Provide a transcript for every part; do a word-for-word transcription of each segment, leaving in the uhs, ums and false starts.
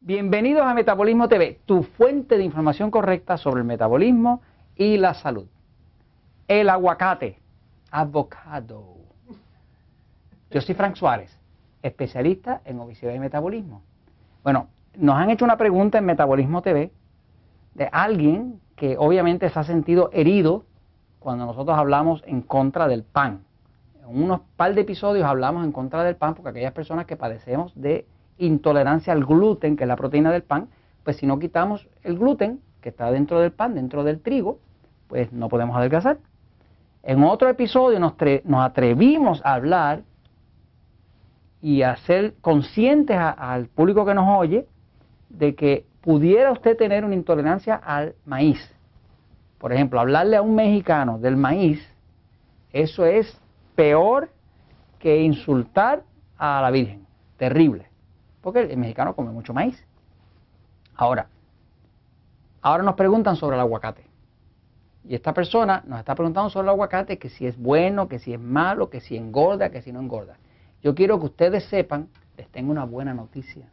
Bienvenidos a Metabolismo T V, tu fuente de información correcta sobre el metabolismo y la salud. El aguacate, avocado. Yo soy Frank Suárez, especialista en obesidad y metabolismo. Bueno, nos han hecho una pregunta en Metabolismo T V de alguien que obviamente se ha sentido herido cuando nosotros hablamos en contra del pan. En unos par de episodios hablamos en contra del pan porque aquellas personas que padecemos de intolerancia al gluten, que es la proteína del pan, pues si no quitamos el gluten que está dentro del pan, dentro del trigo, pues no podemos adelgazar. En otro episodio nos, nos atrevimos a hablar y a ser conscientes a, al público que nos oye de que pudiera usted tener una intolerancia al maíz. Por ejemplo, hablarle a un mexicano del maíz, eso es peor que insultar a la Virgen. Terrible. Porque el mexicano come mucho maíz. Ahora, ahora nos preguntan sobre el aguacate. Y esta persona nos está preguntando sobre el aguacate, que si es bueno, que si es malo, que si engorda, que si no engorda. Yo quiero que ustedes sepan, les tengo una buena noticia.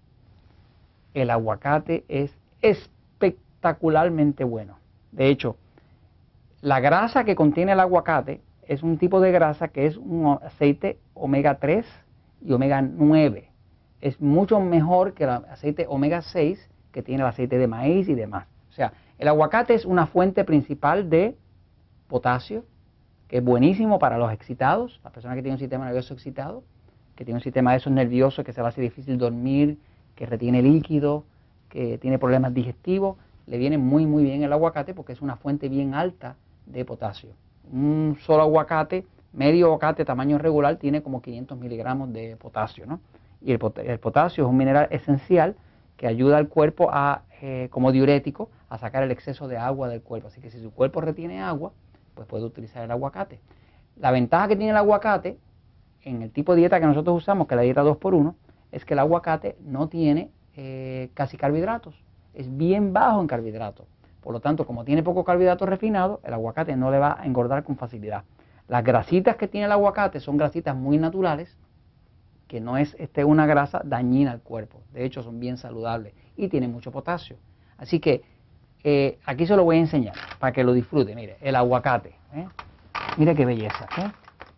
El aguacate es espectacularmente bueno. De hecho, la grasa que contiene el aguacate es un tipo de grasa que es un aceite omega tres y omega nueve. Es mucho mejor que el aceite omega seis que tiene el aceite de maíz y demás. O sea, el aguacate es una fuente principal de potasio, que es buenísimo para los excitados, las personas que tienen un sistema nervioso excitado, que tienen un sistema de esos nerviosos que se le hace difícil dormir, que retiene líquido, que tiene problemas digestivos, le viene muy muy bien el aguacate porque es una fuente bien alta de potasio. Un solo aguacate, medio aguacate tamaño regular, tiene como quinientos miligramos de potasio, ¿no? Y el, pot el potasio es un mineral esencial que ayuda al cuerpo a, eh, como diurético, a sacar el exceso de agua del cuerpo. Así que si su cuerpo retiene agua, pues puede utilizar el aguacate. La ventaja que tiene el aguacate, en el tipo de dieta que nosotros usamos, que es la dieta dos por uno, es que el aguacate no tiene eh, casi carbohidratos. Es bien bajo en carbohidratos. Por lo tanto, como tiene poco carbohidrato refinado, el aguacate no le va a engordar con facilidad. Las grasitas que tiene el aguacate son grasitas muy naturales, que no es este, una grasa dañina al cuerpo. De hecho, son bien saludables y tienen mucho potasio. Así que eh, aquí se lo voy a enseñar para que lo disfrute. Mire, el aguacate. ¿eh? Mire qué belleza. ¿eh?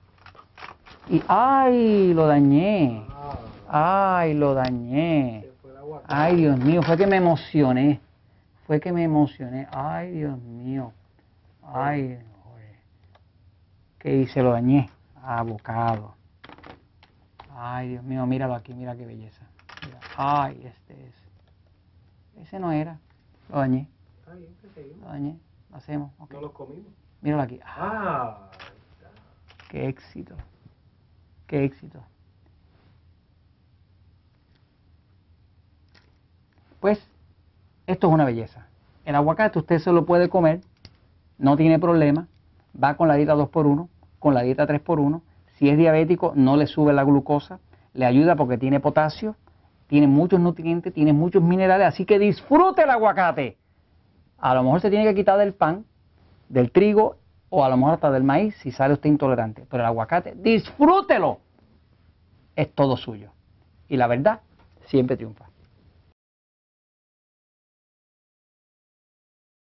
Y ¡ay! Lo dañé. ¡Ay! Lo dañé. ¡Ay, Dios mío! Fue que me emocioné. Fue que me emocioné. ¡Ay, Dios mío! ¡Ay! ¿Qué hice? Lo dañé. Avocado. Ay, Dios mío, míralo aquí, mira qué belleza. Mira. Ay, este es. Ese no era. Lo dañé. Está bien, que seguimos. Lo dañé. Lo hacemos. Okay. No los comimos. Míralo aquí. Ah, qué éxito. Qué éxito. Pues, esto es una belleza. El aguacate usted se lo puede comer, no tiene problema. Va con la dieta dos por uno, con la dieta tres por uno. Si es diabético, no le sube la glucosa, le ayuda porque tiene potasio, tiene muchos nutrientes, tiene muchos minerales, así que disfrute el aguacate. A lo mejor se tiene que quitar del pan, del trigo o a lo mejor hasta del maíz si sale usted intolerante. Pero el aguacate, disfrútelo. Es todo suyo. Y la verdad siempre triunfa.